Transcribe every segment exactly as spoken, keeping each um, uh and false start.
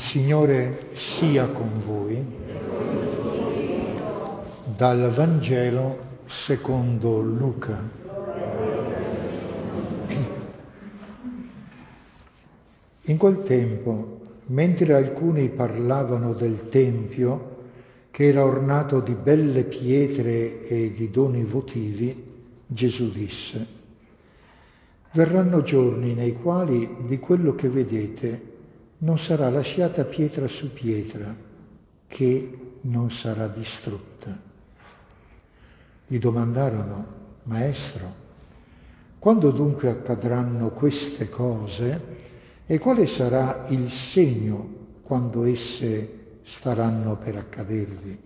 Il Signore sia con voi. Dal Vangelo secondo Luca. In quel tempo, mentre alcuni parlavano del Tempio, che era ornato di belle pietre e di doni votivi, Gesù disse: verranno giorni nei quali di quello che vedete non sarà lasciata pietra su pietra, che non sarà distrutta. Gli domandarono: Maestro, quando dunque accadranno queste cose e quale sarà il segno quando esse staranno per accadervi?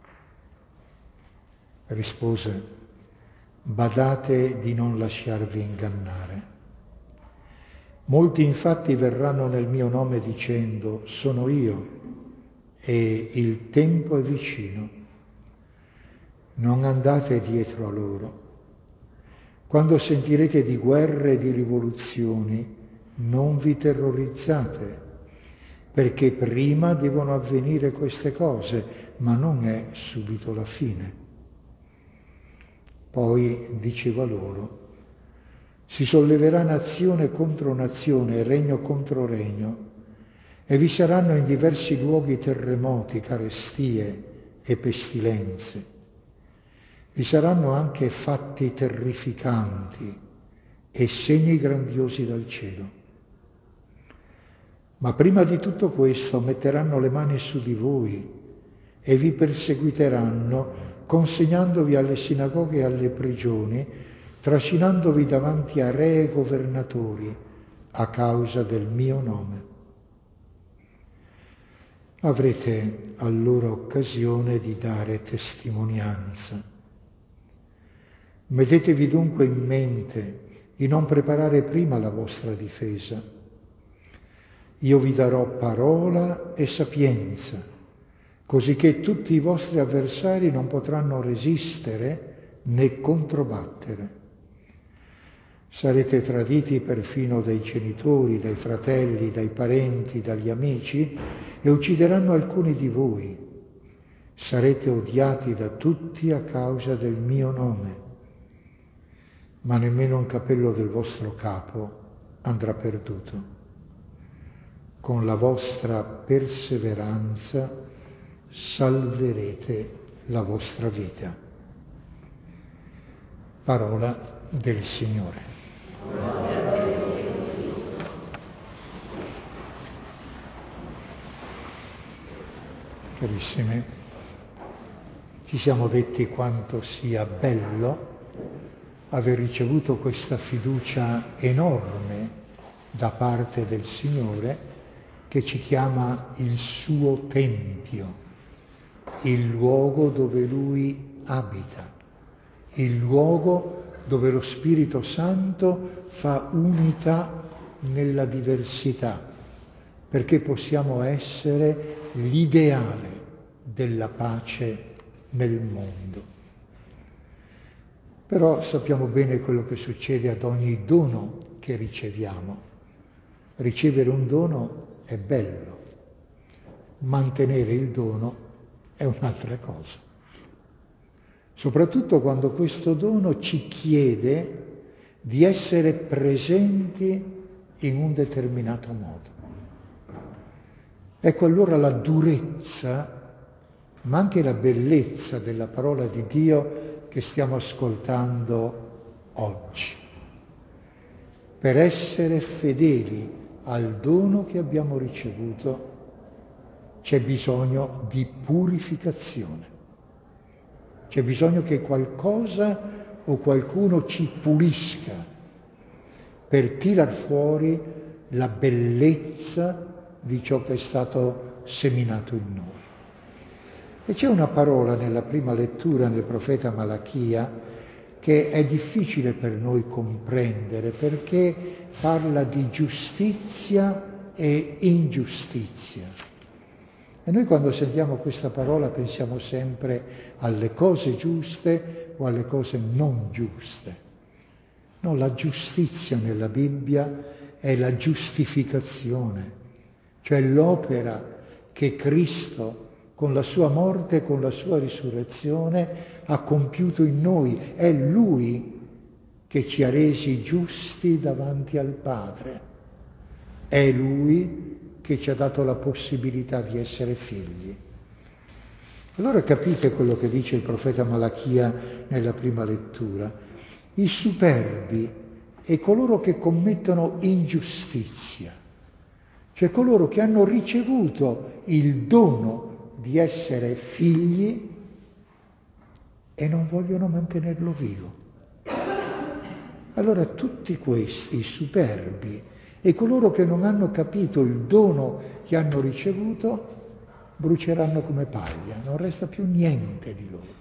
Rispose: badate di non lasciarvi ingannare. Molti infatti verranno nel mio nome dicendo: sono io, e il tempo è vicino. Non andate dietro a loro. Quando sentirete di guerre e di rivoluzioni, non vi terrorizzate, perché prima devono avvenire queste cose, ma non è subito la fine. Poi diceva loro: si solleverà nazione contro nazione e regno contro regno, e vi saranno in diversi luoghi terremoti, carestie e pestilenze. Vi saranno anche fatti terrificanti e segni grandiosi dal cielo. Ma prima di tutto questo metteranno le mani su di voi e vi perseguiteranno, consegnandovi alle sinagoghe e alle prigioni, trascinandovi davanti a re e governatori a causa del mio nome. Avrete allora occasione di dare testimonianza. Mettetevi dunque in mente di non preparare prima la vostra difesa. Io vi darò parola e sapienza, cosicché tutti i vostri avversari non potranno resistere né controbattere. Sarete traditi perfino dai genitori, dai fratelli, dai parenti, dagli amici, e uccideranno alcuni di voi. Sarete odiati da tutti a causa del mio nome, ma nemmeno un capello del vostro capo andrà perduto. Con la vostra perseveranza salverete la vostra vita. Parola del Signore. Carissimi, ci siamo detti quanto sia bello aver ricevuto questa fiducia enorme da parte del Signore, che ci chiama il suo Tempio, il luogo dove Lui abita, il luogo dove lo Spirito Santo fa unità nella diversità, perché possiamo essere l'ideale della pace nel mondo. Però sappiamo bene quello che succede ad ogni dono che riceviamo. Ricevere un dono è bello, mantenere il dono è un'altra cosa. Soprattutto quando questo dono ci chiede di essere presenti in un determinato modo. Ecco allora la durezza, ma anche la bellezza della parola di Dio che stiamo ascoltando oggi. Per essere fedeli al dono che abbiamo ricevuto c'è bisogno di purificazione. C'è bisogno che qualcosa o qualcuno ci pulisca per tirar fuori la bellezza di ciò che è stato seminato in noi. E c'è una parola nella prima lettura nel profeta Malachia che è difficile per noi comprendere, perché parla di giustizia e ingiustizia. E noi quando sentiamo questa parola pensiamo sempre alle cose giuste o alle cose non giuste. No, la giustizia nella Bibbia è la giustificazione, cioè l'opera che Cristo, con la sua morte e con la sua risurrezione, ha compiuto in noi. È Lui che ci ha resi giusti davanti al Padre. È Lui che ci ha dato la possibilità di essere figli. Allora capite quello che dice il profeta Malachia nella prima lettura. I superbi e coloro che commettono ingiustizia, cioè coloro che hanno ricevuto il dono di essere figli e non vogliono mantenerlo vivo. Allora tutti questi, i superbi e coloro che non hanno capito il dono che hanno ricevuto, bruceranno come paglia, non resta più niente di loro.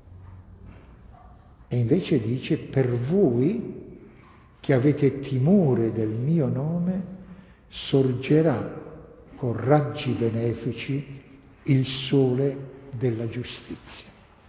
E invece dice, per voi che avete timore del mio nome, sorgerà con raggi benefici il sole della giustizia.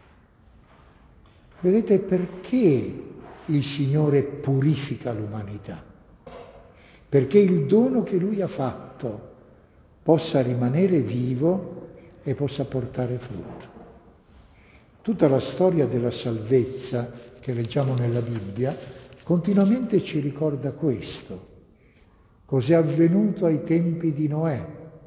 Vedete perché il Signore purifica l'umanità? Perché il dono che Lui ha fatto possa rimanere vivo e possa portare frutto. Tutta la storia della salvezza che leggiamo nella Bibbia continuamente ci ricorda questo. Cos'è avvenuto ai tempi di Noè?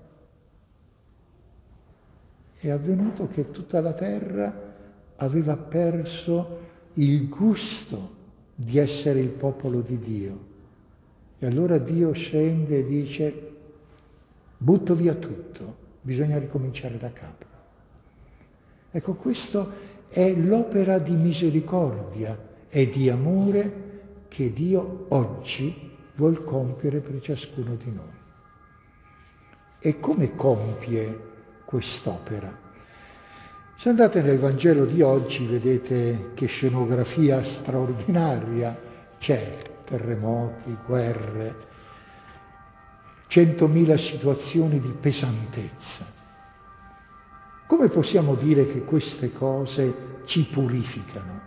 È avvenuto che tutta la terra aveva perso il gusto di essere il popolo di Dio. E allora Dio scende e dice: butto via tutto, bisogna ricominciare da capo. Ecco, questo è l'opera di misericordia e di amore che Dio oggi vuol compiere per ciascuno di noi. E come compie quest'opera? Se andate nel Vangelo di oggi vedete che scenografia straordinaria c'è: terremoti, guerre, centomila situazioni di pesantezza. Come possiamo dire che queste cose ci purificano?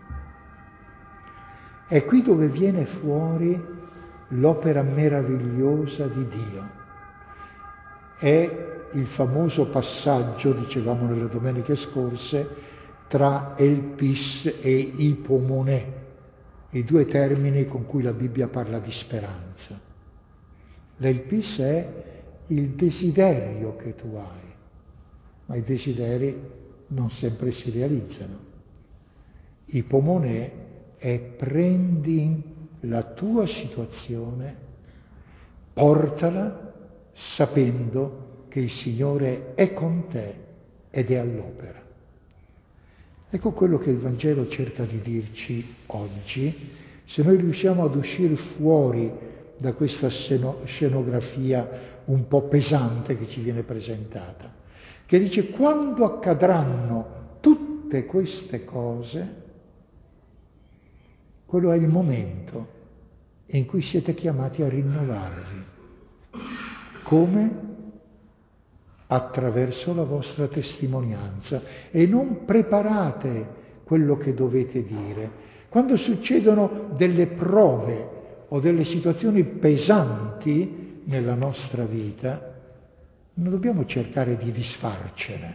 È qui dove viene fuori l'opera meravigliosa di Dio. È il famoso passaggio, dicevamo nelle domeniche scorse, tra elpis e ipomonè, i due termini con cui la Bibbia parla di speranza. L'elpis è il desiderio che tu hai, ma i desideri non sempre si realizzano. Ipomonè è prendi la tua situazione, portala sapendo che il Signore è con te ed è all'opera. Ecco quello che il Vangelo cerca di dirci oggi, se noi riusciamo ad uscire fuori da questa scenografia un po' pesante che ci viene presentata, che dice: quando accadranno tutte queste cose, quello è il momento in cui siete chiamati a rinnovarvi. Come? Attraverso la vostra testimonianza. E non preparate quello che dovete dire. Quando succedono delle prove o delle situazioni pesanti nella nostra vita, non dobbiamo cercare di disfarcene,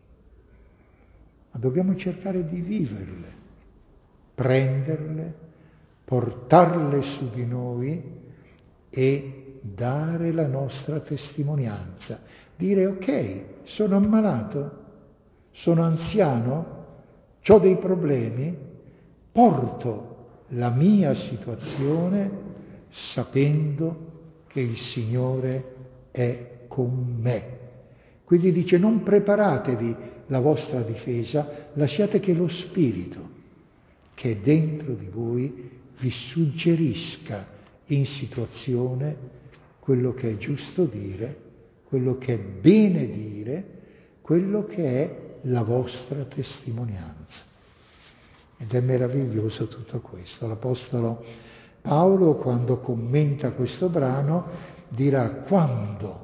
ma dobbiamo cercare di viverle, prenderle, portarle su di noi e dare la nostra testimonianza. Dire: ok, sono ammalato, sono anziano, ho dei problemi, porto la mia situazione sapendo che il Signore è con me. Quindi dice: non preparatevi la vostra difesa, lasciate che lo Spirito che è dentro di voi vi suggerisca in situazione quello che è giusto dire, quello che è bene dire, quello che è la vostra testimonianza. Ed è meraviglioso tutto questo. L'Apostolo Paolo, quando commenta questo brano, dirà: quando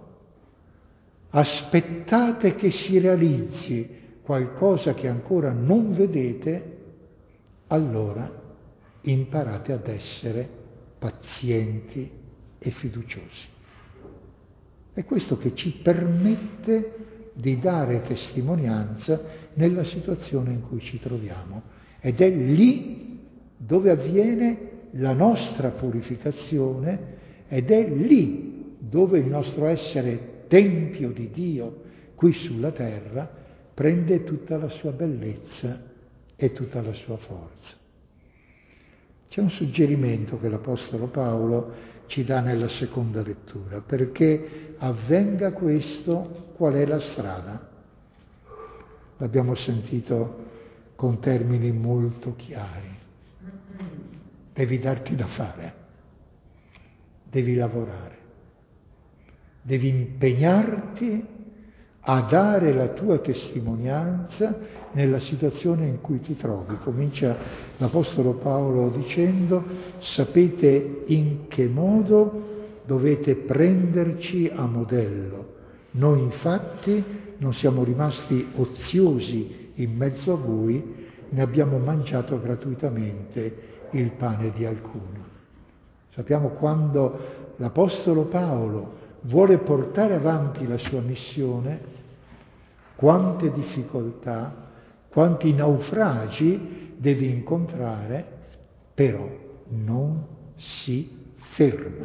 aspettate che si realizzi qualcosa che ancora non vedete, allora imparate ad essere pazienti e fiduciosi. È questo che ci permette di dare testimonianza nella situazione in cui ci troviamo. Ed è lì dove avviene la nostra purificazione ed è lì dove il nostro essere tempio di Dio qui sulla terra prende tutta la sua bellezza e tutta la sua forza. C'è un suggerimento che l'Apostolo Paolo ci dà nella seconda lettura. Perché avvenga questo, qual è la strada? L'abbiamo sentito con termini molto chiari. Devi darti da fare, devi lavorare, devi impegnarti a dare la tua testimonianza nella situazione in cui ti trovi. Comincia l'Apostolo Paolo dicendo: sapete in che modo dovete prenderci a modello. Noi infatti non siamo rimasti oziosi in mezzo a voi, ne abbiamo mangiato gratuitamente il pane di alcuno. Sappiamo quando l'Apostolo Paolo vuole portare avanti la sua missione, quante difficoltà, quanti naufragi deve incontrare, però non si ferma.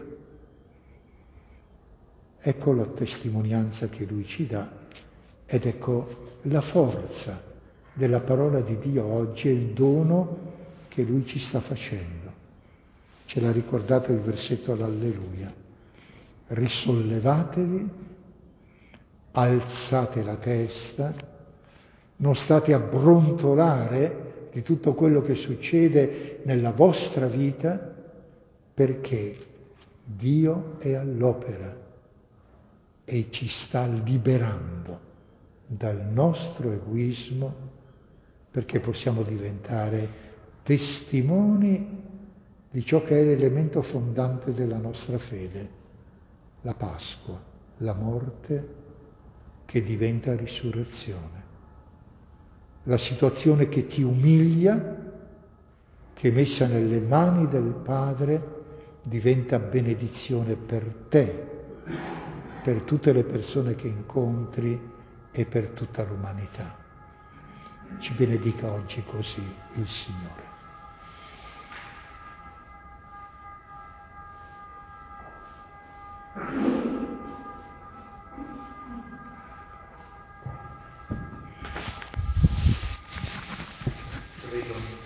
Ecco la testimonianza che lui ci dà ed ecco la forza della parola di Dio oggi, è il dono che lui ci sta facendo. Ce l'ha ricordato il versetto all'Alleluia. Risollevatevi, alzate la testa, non state a brontolare di tutto quello che succede nella vostra vita, perché Dio è all'opera e ci sta liberando dal nostro egoismo, perché possiamo diventare testimoni di ciò che è l'elemento fondante della nostra fede, la Pasqua, la morte che diventa risurrezione, la situazione che ti umilia, che messa nelle mani del Padre diventa benedizione per te, per tutte le persone che incontri e per tutta l'umanità. Ci benedica oggi così il Signore. Prego.